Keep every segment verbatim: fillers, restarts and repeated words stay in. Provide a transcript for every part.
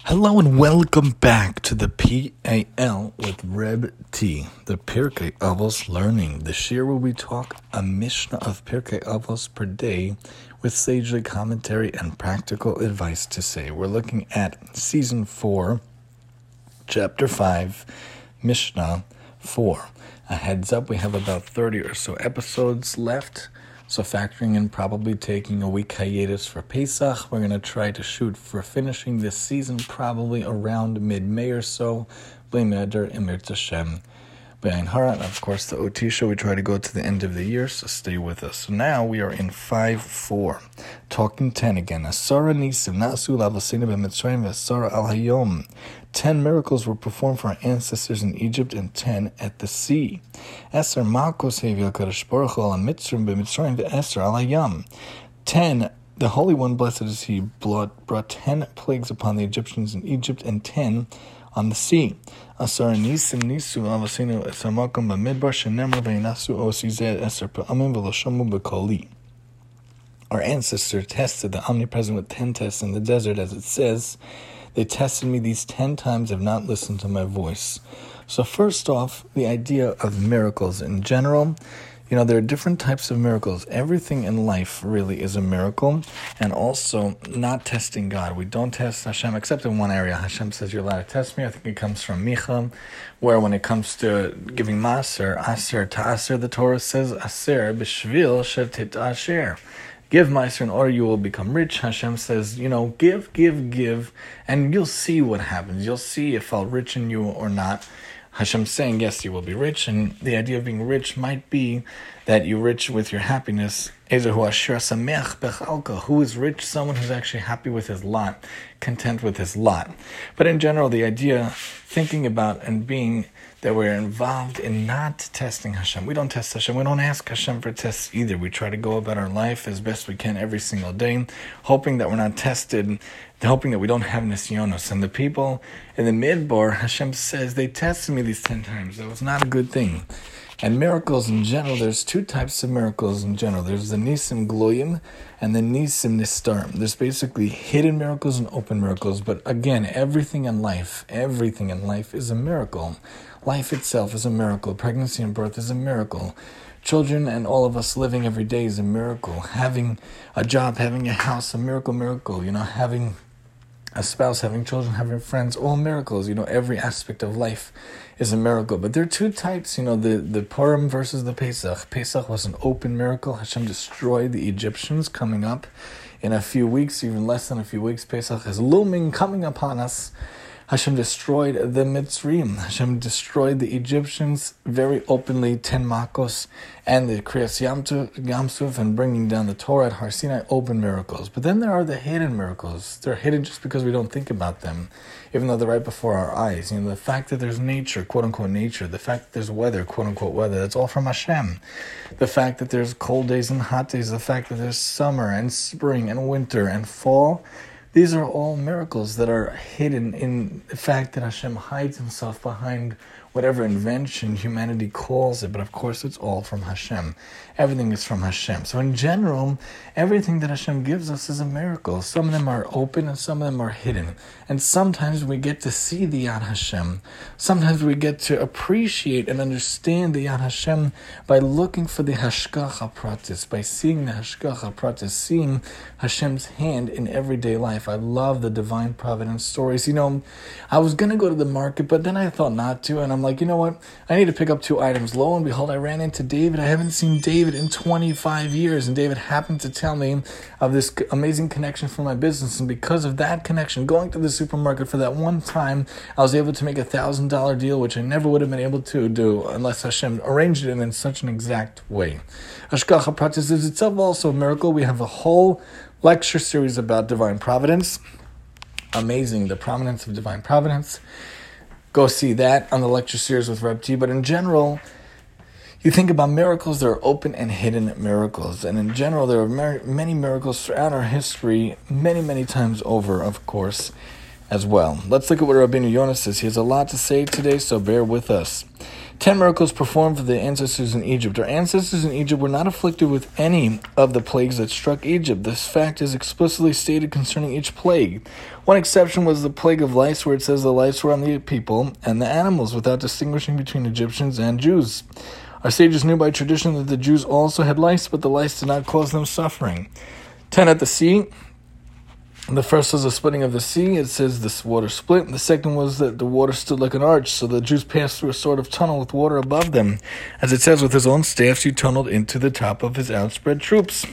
Hello and welcome back to the P A L with Reb T, the Pirkei Avos Learning, the shir where we talk a Mishnah of Pirkei Avos per day with sagely commentary and practical advice to say. We're looking at Season four, Chapter five, Mishnah four. A heads up, we have about thirty or so episodes left. So factoring in probably taking a week hiatus for Pesach, we're going to try to shoot for finishing this season probably around mid-May or so. B'lei neder Emirtz Hashem B'ayin Hara. And of course the O T show, we try to go to the end of the year, so stay with us. So now we are in five four, talking ten again. Asara nisim na'asu lavasina b'mitzrayim v'asara al hayom. Ten miracles were performed for our ancestors in Egypt and ten at the sea. Eser malkos hevi HaKadosh Baruch Hu al Mitzrayim b'mitzrayim v'eser al hayam. Ten, the Holy One, blessed is He, brought, brought ten plagues upon the Egyptians in Egypt and ten on the sea. Asar nisim nisu avasinu eser malkom b'midbar shenemar v'inasu osi zeh eser pa'amim v'lo shomu b'koli. Our ancestor tested the omnipresent with ten tests in the desert, as it says. They tested me these ten times, have not listened to my voice. So first off, the idea of miracles in general. You know, there are different types of miracles. Everything in life really is a miracle. And also, not testing God. We don't test Hashem, except in one area. Hashem says, you're allowed to test me. I think it comes from Micha, where when it comes to giving Maser, Aser Ta'aser, the Torah says, Aser b'shvil shetit asher. Give Meiser in order you will become rich. Hashem says, you know, give, give, give, and you'll see what happens. You'll see if I'll richen you or not. Hashem's saying, yes, you will be rich, and the idea of being rich might be that you're rich with your happiness. Who is rich? Someone who's actually happy with his lot, content with his lot. But in general, the idea, thinking about and being that we're involved in not testing Hashem. We don't test Hashem. We don't ask Hashem for tests either. We try to go about our life as best we can every single day, hoping that we're not tested, hoping that we don't have nisyonos. And the people in the Midbar, Hashem says, they tested me these ten times. That was not a good thing. And miracles in general, there's two types of miracles in general. There's the nisim gloyim and the nisim nistarim. There's basically hidden miracles and open miracles. But again, everything in life, everything in life is a miracle. Life itself is a miracle. Pregnancy and birth is a miracle. Children and all of us living every day is a miracle. Having a job, having a house, a miracle, miracle. You know, having a spouse, having children, having friends, all miracles. You know, every aspect of life is a miracle. But there are two types, you know, the, the Purim versus the Pesach. Pesach was an open miracle. Hashem destroyed the Egyptians coming up in a few weeks, even less than a few weeks. Pesach is looming, coming upon us. Hashem destroyed the Mitzrayim. Hashem destroyed the Egyptians very openly, ten makos, and the Kriyas Yamsuf, and bringing down the Torah at Har Sinai, open miracles. But then there are the hidden miracles. They're hidden just because we don't think about them, even though they're right before our eyes. You know, the fact that there's nature, quote-unquote nature, the fact that there's weather, quote-unquote weather, that's all from Hashem. The fact that there's cold days and hot days, the fact that there's summer and spring and winter and fall, these are all miracles that are hidden in the fact that Hashem hides himself behind whatever invention humanity calls it. But of course, it's all from Hashem. Everything is from Hashem. So in general, everything that Hashem gives us is a miracle. Some of them are open and some of them are hidden. And sometimes we get to see the Yad Hashem. Sometimes we get to appreciate and understand the Yad Hashem by looking for the Hashgacha Pratis, by seeing the Hashgacha Pratis, seeing Hashem's hand in everyday life. I love the divine providence stories. You know, I was going to go to the market, but then I thought not to, and I'm like, you know what? I need to pick up two items. Lo and behold, I ran into David. I haven't seen David in twenty-five years, and David happened to tell me of this amazing connection for my business, and because of that connection, going to the supermarket for that one time, I was able to make a one thousand dollars deal, which I never would have been able to do unless Hashem arranged it in such an exact way. Hashgacha Pratis is itself also a miracle. We have a whole lecture series about divine providence. Amazing, the prominence of divine providence. Go see that on the lecture series with Reb T. But in general, you think about miracles, there are open and hidden miracles. And in general, there are many miracles throughout our history, many, many times over, of course. as well. Let's look at what Rabbeinu Yonah says. He has a lot to say today, so bear with us. Ten miracles performed for the ancestors in Egypt. Our ancestors in Egypt were not afflicted with any of the plagues that struck Egypt. This fact is explicitly stated concerning each plague. One exception was the plague of lice, where it says the lice were on the people and the animals, without distinguishing between Egyptians and Jews. Our sages knew by tradition that the Jews also had lice, but the lice did not cause them suffering. Ten at the sea. The first was the splitting of the sea. It says this water split. The second was that the water stood like an arch, so the Jews passed through a sort of tunnel with water above them. As it says, with his own staffs he tunneled into the top of his outspread troops.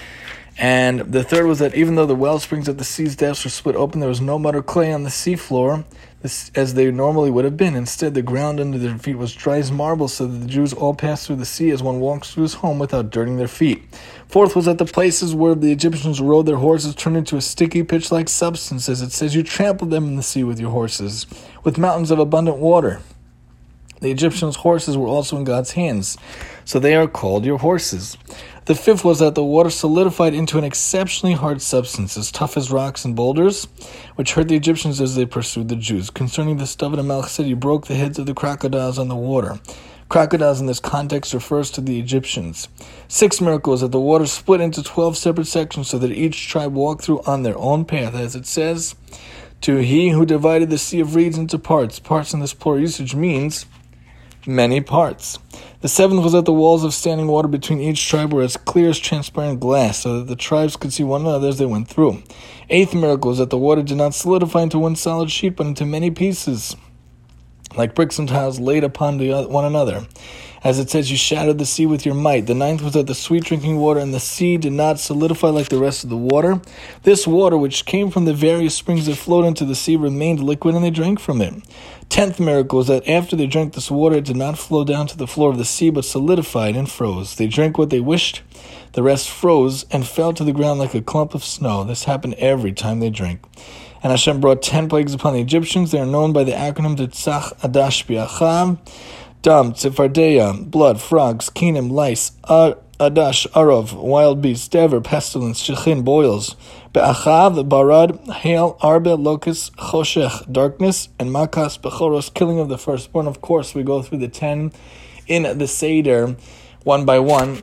And the third was that even though the well springs at the sea's depths were split open, there was no mud or clay on the sea floor, as they normally would have been. Instead, the ground under their feet was dry as marble, so that the Jews all passed through the sea as one walks through his home without dirtying their feet. Fourth was that the places where the Egyptians rode their horses turned into a sticky pitch-like substance, as it says, you trampled them in the sea with your horses, with mountains of abundant water. The Egyptians' horses were also in God's hands, so they are called your horses. The fifth was that the water solidified into an exceptionally hard substance, as tough as rocks and boulders, which hurt the Egyptians as they pursued the Jews. Concerning this, David HaMelech said, you broke the heads of the crocodiles on the water. Crocodiles in this context refers to the Egyptians. Sixth miracle is that the water split into twelve separate sections so that each tribe walked through on their own path. As it says, to he who divided the sea of reeds into parts. Parts in this plural usage means many parts. The seventh was that the walls of standing water between each tribe were as clear as transparent glass, so that the tribes could see one another as they went through. Eighth miracle is that the water did not solidify into one solid sheet, but into many pieces, like bricks and tiles laid upon one another. As it says, you shattered the sea with your might. The ninth was that the sweet drinking water in the sea did not solidify like the rest of the water. This water, which came from the various springs that flowed into the sea, remained liquid, and they drank from it. Tenth miracle is that after they drank this water, it did not flow down to the floor of the sea, but solidified and froze. They drank what they wished. The rest froze and fell to the ground like a clump of snow. This happened every time they drank. And Hashem brought ten plagues upon the Egyptians. They are known by the acronym Tzach, Adash, Biacham, Dam, Tzifardea, blood, frogs, Kenim, lice, Ar, Adash, Arov, wild beasts, Dever, pestilence, Shechin, boils, Be'achav, Barad, hail, Arbe, locusts, Choshech, darkness, and Makas, Bechoros, killing of the firstborn. Of course, we go through the ten in the Seder, one by one.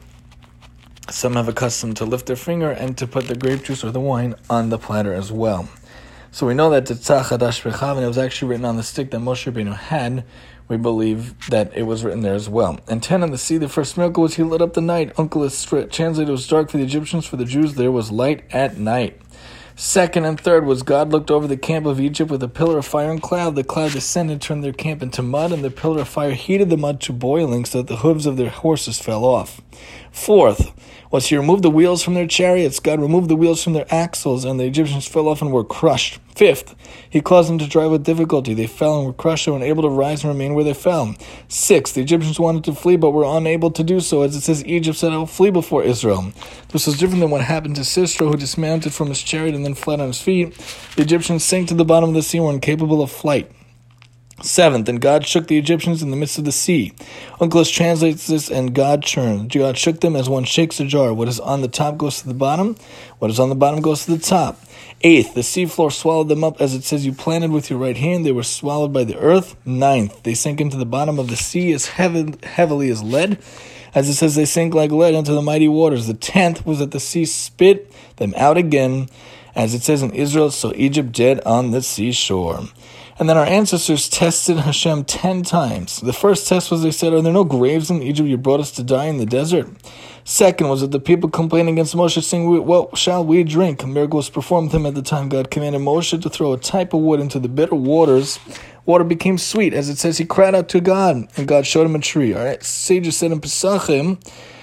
Some have a custom to lift their finger and to put the grape juice or the wine on the platter as well. So we know that Tzach, Adash, Bechav, and it was actually written on the stick that Moshe Rabbeinu had. We believe that it was written there as well. And ten on the sea, the first miracle was he lit up the night. Uncle is translated, it was dark for the Egyptians. For the Jews, there was light at night. Second and third was God looked over the camp of Egypt with a pillar of fire and cloud. The cloud descended, turned their camp into mud, and the pillar of fire heated the mud to boiling so that the hooves of their horses fell off. Fourth was he removed the wheels from their chariots. God removed the wheels from their axles, and the Egyptians fell off and were crushed. Fifth, he caused them to drive with difficulty. They fell and were crushed and were unable to rise and remain where they fell. Sixth, the Egyptians wanted to flee but were unable to do so. As it says, Egypt said, I will flee before Israel. This was different than what happened to Sisera, who dismounted from his chariot and then fled on his feet. The Egyptians sank to the bottom of the sea and were incapable of flight. Seventh, and God shook the Egyptians in the midst of the sea. Unclus translates this, and God churned. God shook them as one shakes a jar. What is on the top goes to the bottom. What is on the bottom goes to the top. Eighth, the seafloor swallowed them up. As it says, you planted with your right hand. They were swallowed by the earth. Ninth, they sank into the bottom of the sea as heavy, heavily as lead. As it says, they sank like lead into the mighty waters. The tenth was that the sea spit them out again. As it says in Israel, so Egypt did on the seashore. And then our ancestors tested Hashem ten times. The first test was they said, are there no graves in Egypt you brought us to die in the desert? Second was that the people complained against Moshe, saying, what shall we drink? A miracle was performed with him at the time. God commanded Moshe to throw a type of wood into the bitter waters. Water became sweet. As it says, he cried out to God, and God showed him a tree. All right, sages said in Pesachim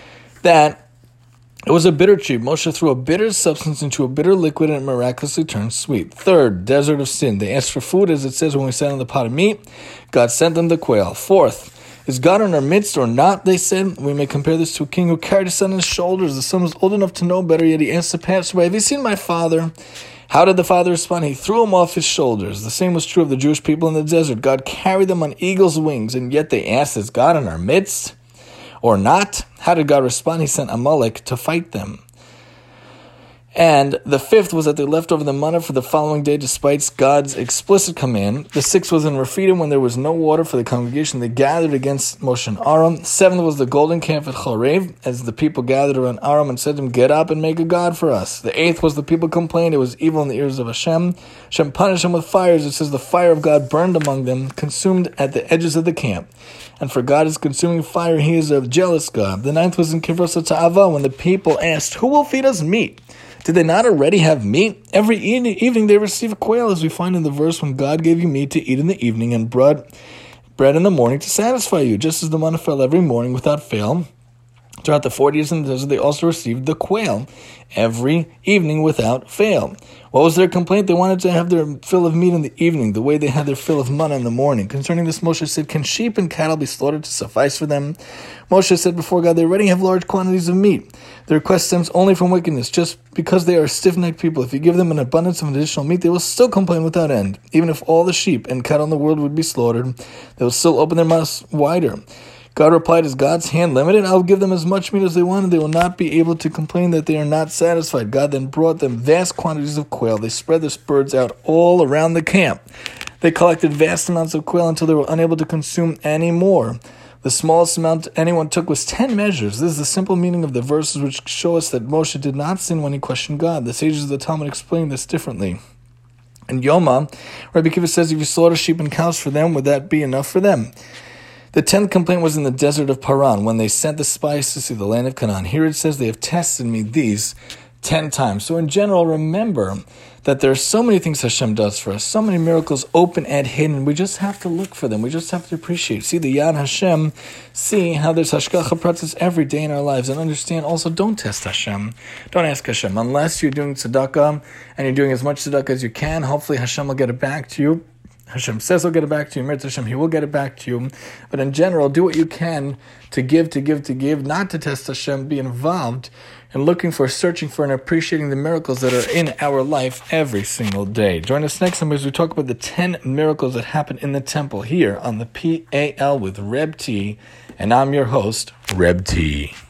that it was a bitter tree. Moshe threw a bitter substance into a bitter liquid, and it miraculously turned sweet. Third, desert of sin. They asked for food, as it says when we sat on the pot of meat. God sent them the quail. Fourth, is God in our midst or not? They said. We may compare this to a king who carried his son on his shoulders. The son was old enough to know better, yet he asked the passerby, have you seen my father? How did the father respond? He threw him off his shoulders. The same was true of the Jewish people in the desert. God carried them on eagle's wings, and yet they asked, is God in our midst or not? How did God respond? He sent Amalek to fight them. And the fifth was that they left over the manna for the following day despite God's explicit command. The sixth was in Rephidim when there was no water for the congregation. They gathered against Moshe and Aaron. Seventh was the golden calf at Chorev as the people gathered around Aaron and said to him, "Get up and make a god for us." The eighth was the people complained it was evil in the ears of Hashem. Hashem punished them with fires. It says the fire of God burned among them, consumed at the edges of the camp. And for God is consuming fire, he is a jealous God. The ninth was in Kivrot Ta'ava when the people asked, "Who will feed us meat?" Did they not already have meat? Every evening they receive a quail, as we find in the verse, when God gave you meat to eat in the evening and bread, bread in the morning to satisfy you, just as the manna fell every morning without fail. Throughout the forty years in the desert, they also received the quail every evening without fail. What was their complaint? They wanted to have their fill of meat in the evening, the way they had their fill of manna in the morning. Concerning this, Moshe said, "Can sheep and cattle be slaughtered to suffice for them?" Moshe said before God, they already have large quantities of meat. The request stems only from wickedness, just because they are stiff-necked people. If you give them an abundance of additional meat, they will still complain without end. Even if all the sheep and cattle in the world would be slaughtered, they will still open their mouths wider. God replied, "Is God's hand limited? I will give them as much meat as they want, and they will not be able to complain that they are not satisfied." God then brought them vast quantities of quail. They spread the birds out all around the camp. They collected vast amounts of quail until they were unable to consume any more. The smallest amount anyone took was ten measures. This is the simple meaning of the verses which show us that Moshe did not sin when he questioned God. The sages of the Talmud explain this differently. In Yoma, Rabbi Akiva says, if you slaughter sheep and cows for them, would that be enough for them? The tenth complaint was in the desert of Paran, when they sent the spies to see the land of Canaan. Here it says, they have tested me these ten times. So in general, remember that there are so many things Hashem does for us, so many miracles open and hidden. We just have to look for them. We just have to appreciate. See the Yad Hashem, see how there's Hashgacha Pratis every day in our lives, and understand also, don't test Hashem. Don't ask Hashem. Unless you're doing tzedakah, and you're doing as much tzedakah as you can, hopefully Hashem will get it back to you. Hashem says he'll get it back to you. Mirz Hashem, he will get it back to you. But in general, do what you can to give, to give, to give, not to test Hashem. Be involved in looking for, searching for, and appreciating the miracles that are in our life every single day. Join us next time as we talk about the ten miracles that happen in the temple here on the P A L with Reb T. And I'm your host, Reb T.